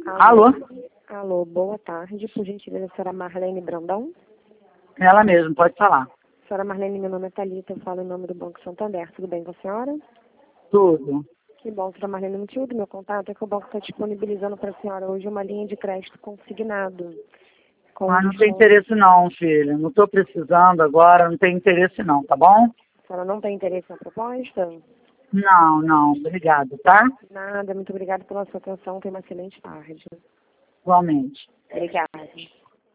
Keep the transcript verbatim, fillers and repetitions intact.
Alô? Alô, boa tarde. Por gentileza, a senhora Marlene Brandão? Ela mesma, pode falar. Senhora Marlene, meu nome é Thalita, eu falo em nome do Banco Santander. Tudo bem com a senhora? Tudo. Que bom, senhora Marlene. O motivo do meu contato é que o banco está disponibilizando para a senhora hoje uma linha de crédito consignado. Com Mas não tem interesse não, filha. Não estou precisando agora, não tem interesse não, tá bom? A senhora não tem interesse na proposta? Não, não. Obrigado, tá? Nada, muito obrigada pela sua atenção. Tenha uma excelente tarde. Igualmente. Obrigada.